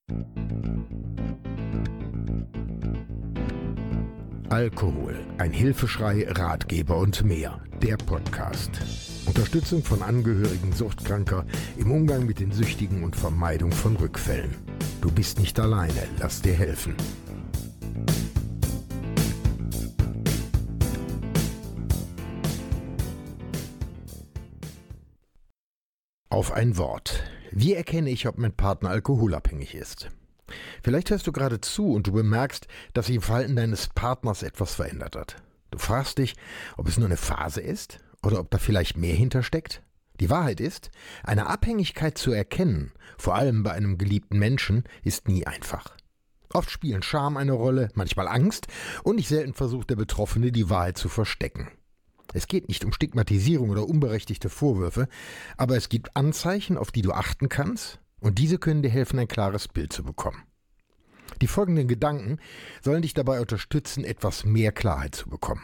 Alkohol, ein Hilfeschrei, Ratgeber und mehr. Der Podcast. Unterstützung von Angehörigen Suchtkranker im Umgang mit den Süchtigen und Vermeidung von Rückfällen. Du bist nicht alleine, lass dir helfen. Auf ein Wort. Wie erkenne ich, ob mein Partner alkoholabhängig ist? Vielleicht hörst du gerade zu und du bemerkst, dass sich im Verhalten deines Partners etwas verändert hat. Du fragst dich, ob es nur eine Phase ist oder ob da vielleicht mehr hintersteckt. Die Wahrheit ist, eine Abhängigkeit zu erkennen, vor allem bei einem geliebten Menschen, ist nie einfach. Oft spielen Scham eine Rolle, manchmal Angst und nicht selten versucht der Betroffene, die Wahrheit zu verstecken. Es geht nicht um Stigmatisierung oder unberechtigte Vorwürfe, aber es gibt Anzeichen, auf die du achten kannst, und diese können dir helfen, ein klares Bild zu bekommen. Die folgenden Gedanken sollen dich dabei unterstützen, etwas mehr Klarheit zu bekommen.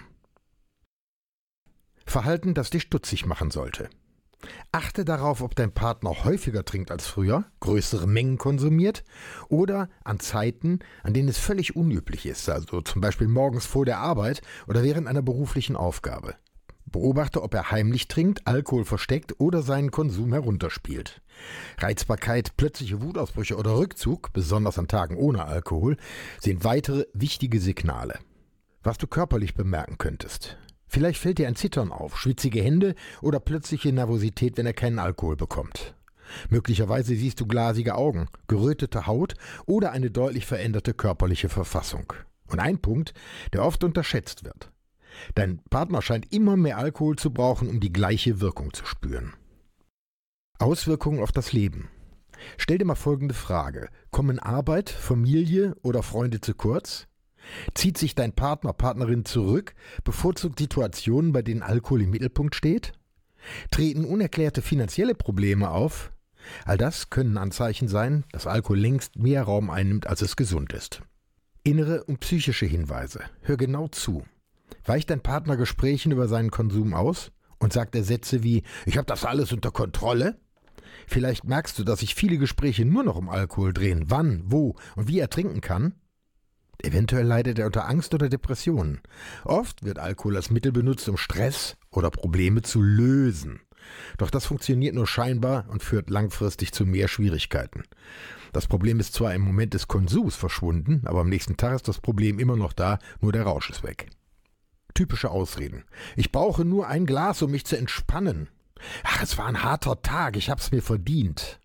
Verhalten, das dich stutzig machen sollte. Achte darauf, ob dein Partner häufiger trinkt als früher, größere Mengen konsumiert oder an Zeiten, an denen es völlig unüblich ist, also zum Beispiel morgens vor der Arbeit oder während einer beruflichen Aufgabe. Beobachte, ob er heimlich trinkt, Alkohol versteckt oder seinen Konsum herunterspielt. Reizbarkeit, plötzliche Wutausbrüche oder Rückzug, besonders an Tagen ohne Alkohol, sind weitere wichtige Signale. Was du körperlich bemerken könntest. Vielleicht fällt dir ein Zittern auf, schwitzige Hände oder plötzliche Nervosität, wenn er keinen Alkohol bekommt. Möglicherweise siehst du glasige Augen, gerötete Haut oder eine deutlich veränderte körperliche Verfassung. Und ein Punkt, der oft unterschätzt wird. Dein Partner scheint immer mehr Alkohol zu brauchen, um die gleiche Wirkung zu spüren. Auswirkungen auf das Leben. Stell dir mal folgende Frage. Kommen Arbeit, Familie oder Freunde zu kurz? Zieht sich dein Partner, Partnerin zurück, bevorzugt Situationen, bei denen Alkohol im Mittelpunkt steht? Treten unerklärte finanzielle Probleme auf? All das können Anzeichen sein, dass Alkohol längst mehr Raum einnimmt, als es gesund ist. Innere und psychische Hinweise. Hör genau zu. Weicht dein Partner Gesprächen über seinen Konsum aus und sagt er Sätze wie „Ich habe das alles unter Kontrolle"? Vielleicht merkst du, dass sich viele Gespräche nur noch um Alkohol drehen, wann, wo und wie er trinken kann. Eventuell leidet er unter Angst oder Depressionen. Oft wird Alkohol als Mittel benutzt, um Stress oder Probleme zu lösen. Doch das funktioniert nur scheinbar und führt langfristig zu mehr Schwierigkeiten. Das Problem ist zwar im Moment des Konsums verschwunden, aber am nächsten Tag ist das Problem immer noch da, nur der Rausch ist weg. Typische Ausreden. Ich brauche nur ein Glas, um mich zu entspannen. Ach, es war ein harter Tag, ich hab's mir verdient.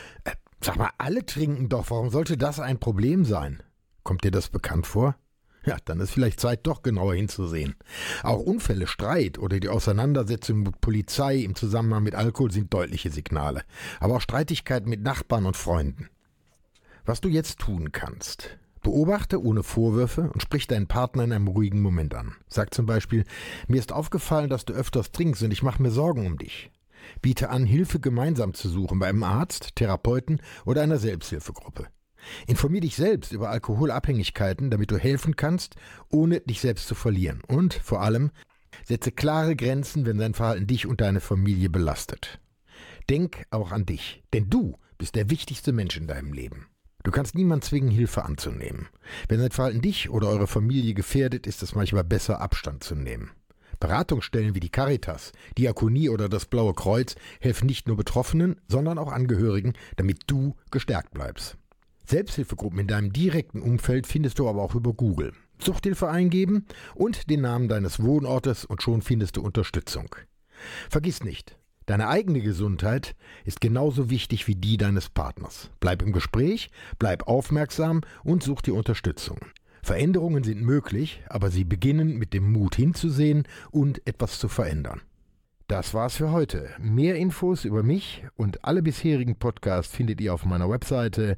Sag mal, alle trinken doch, warum sollte das ein Problem sein? Kommt dir das bekannt vor? Ja, dann ist vielleicht Zeit, doch genauer hinzusehen. Auch Unfälle, Streit oder die Auseinandersetzung mit Polizei im Zusammenhang mit Alkohol sind deutliche Signale. Aber auch Streitigkeiten mit Nachbarn und Freunden. Was du jetzt tun kannst: Beobachte ohne Vorwürfe und sprich deinen Partner in einem ruhigen Moment an. Sag zum Beispiel: Mir ist aufgefallen, dass du öfters trinkst und ich mache mir Sorgen um dich. Biete an, Hilfe gemeinsam zu suchen bei einem Arzt, Therapeuten oder einer Selbsthilfegruppe. Informier dich selbst über Alkoholabhängigkeiten, damit du helfen kannst, ohne dich selbst zu verlieren. Und vor allem, setze klare Grenzen, wenn dein Verhalten dich und deine Familie belastet. Denk auch an dich, denn du bist der wichtigste Mensch in deinem Leben. Du kannst niemanden zwingen, Hilfe anzunehmen. Wenn dein Verhalten dich oder eure Familie gefährdet, ist es manchmal besser, Abstand zu nehmen. Beratungsstellen wie die Caritas, Diakonie oder das Blaue Kreuz helfen nicht nur Betroffenen, sondern auch Angehörigen, damit du gestärkt bleibst. Selbsthilfegruppen in deinem direkten Umfeld findest du aber auch über Google. Suchthilfe eingeben und den Namen deines Wohnortes und schon findest du Unterstützung. Vergiss nicht, deine eigene Gesundheit ist genauso wichtig wie die deines Partners. Bleib im Gespräch, bleib aufmerksam und such dir Unterstützung. Veränderungen sind möglich, aber sie beginnen mit dem Mut hinzusehen und etwas zu verändern. Das war's für heute. Mehr Infos über mich und alle bisherigen Podcasts findet ihr auf meiner Webseite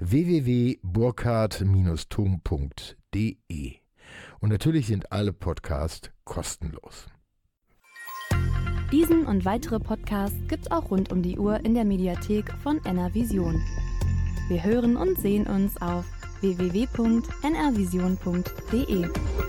www.burkhard-thom.de. Und natürlich sind alle Podcasts kostenlos. Diesen und weitere Podcasts gibt's auch rund um die Uhr in der Mediathek von NRVision. Wir hören und sehen uns auf www.nrvision.de.